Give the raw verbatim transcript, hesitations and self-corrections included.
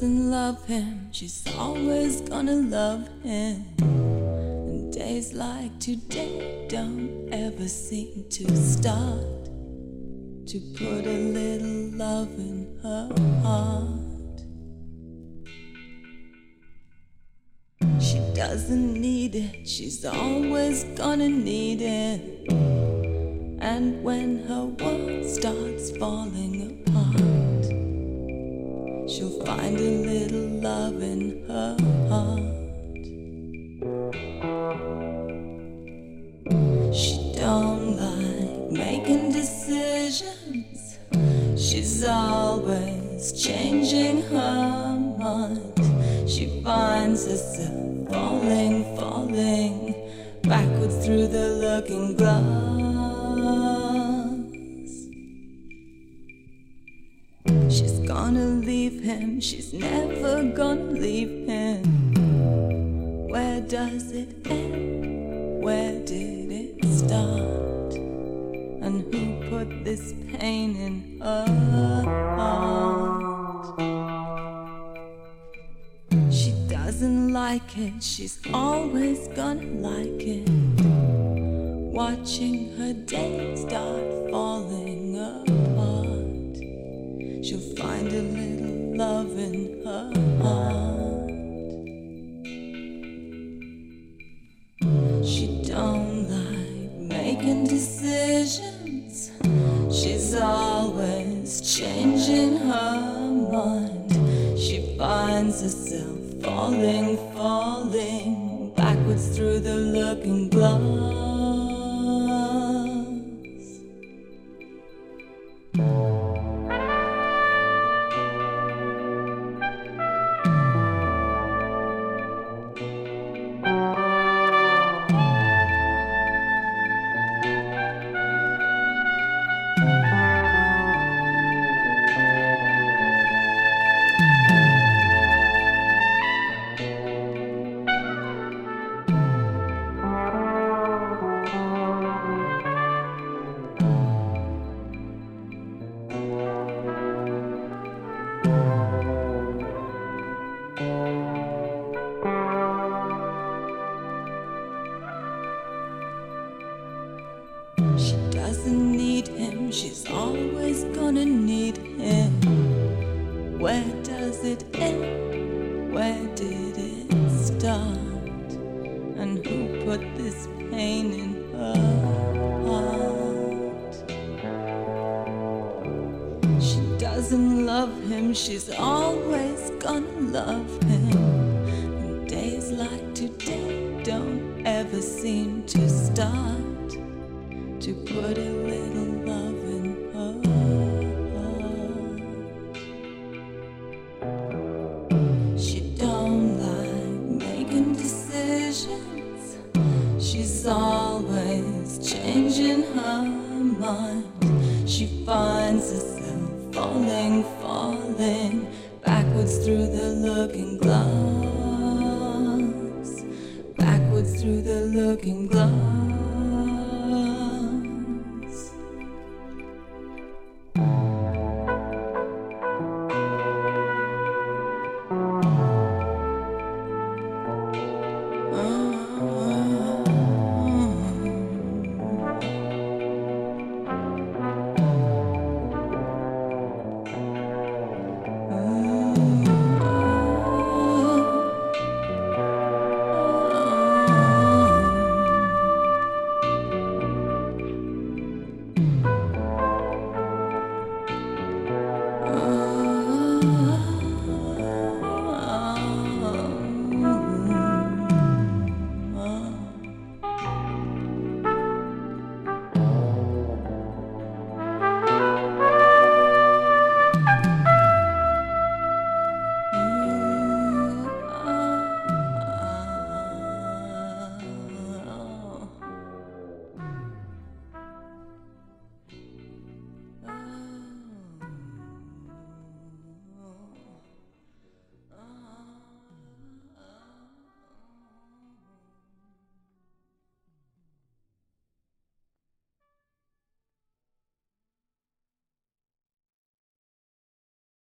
doesn't love him, she's always gonna love him. And days like today don't ever seem to start to put a little love in her heart. She doesn't need it, she's always gonna need it. And when her world starts falling apart, she'll find a little love in her heart. She don't like making decisions, she's always changing her mind. She finds herself falling, falling backwards through the looking glass. She's gonna leave him, she's never gonna leave him. Where does it end? Where did it start? And who put this pain in her heart? She doesn't like it, she's always gonna like it. Watching her day start falling apart, she'll find a little love in her heart. She don't like making decisions, she's always changing her mind. She finds herself falling, falling backwards through the looking glass. She doesn't need him, she's always gonna need him. Where does it end? Where did it start? And who put this pain in her heart? She doesn't love him, she's always gonna love him. And days like today don't ever seem to start to put a little love in her heart. She don't like making decisions, she's always changing her mind. She finds herself falling, falling backwards through the looking glass, backwards through the looking glass. Ooh.